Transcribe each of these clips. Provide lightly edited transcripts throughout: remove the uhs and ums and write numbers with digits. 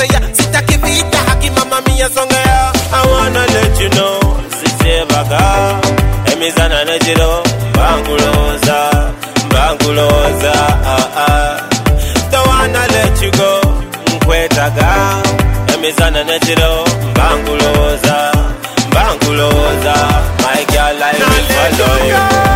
songea, sitaki vita, haki mama mia songea. I wanna let you know, sije baga, emizana nejiro, banguloza, banguloza, don't wanna let you go, mkwetaga, emizana nejiro, banguloza, banguloza, my girl I will follow you.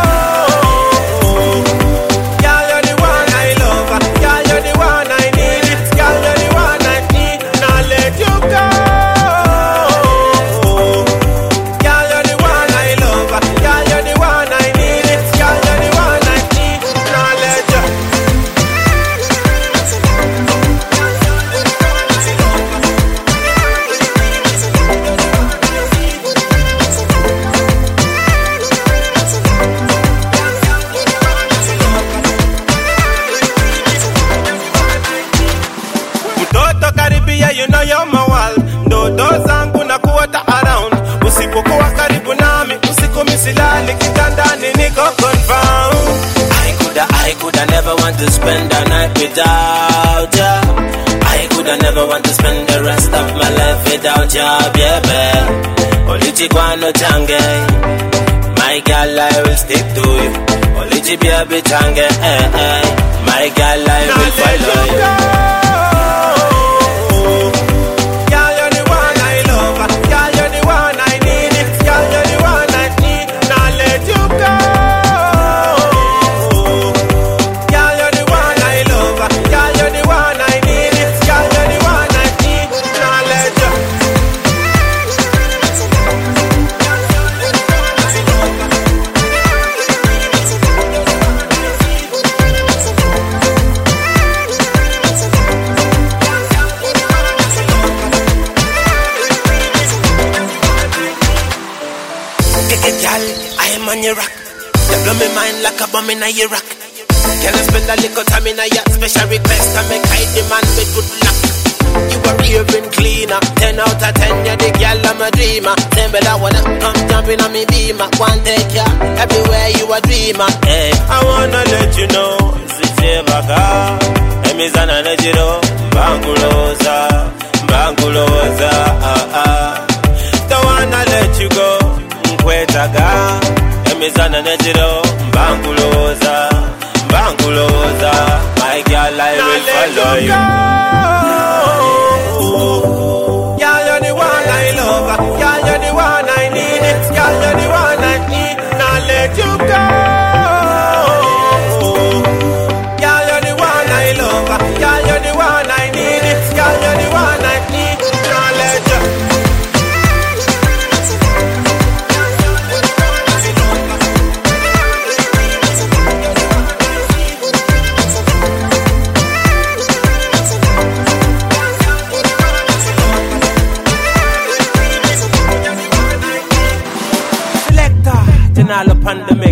You know you're my world. Ndoto zangu na kuota around. Usipokuwa karibu nami, usiku misilali kitandani niko confirmed. I coulda never want to spend a night without ya. I coulda never want to spend the rest of my life without ya, baby. Olichi kwano change, my girl I will stick to you. Olichi baby change, my girl I will follow you. I am on your rock. You blow me mind like a bomb in a Iraq. Can I spend a little time in a yacht? Special request I make I demand with good luck. You a raving cleaner, 10 out of 10, you're the girl I'm a dreamer. Tell me that wanna come jumping on me beamer. One take ya, everywhere you a dreamer. Hey, I wanna let you know, sije baga, emizana nejiro, banguloza, banguloza, don't wanna let you go. Kwetaga, emizana nejiro, banguloza, banguloza, my girl I will follow you. Girl you're the one I love, girl you're the one I need, girl you're the one I need, now let you go. Girl you're the one I love, girl you're the one I need, girl you're the one I need, now let you go. Upon the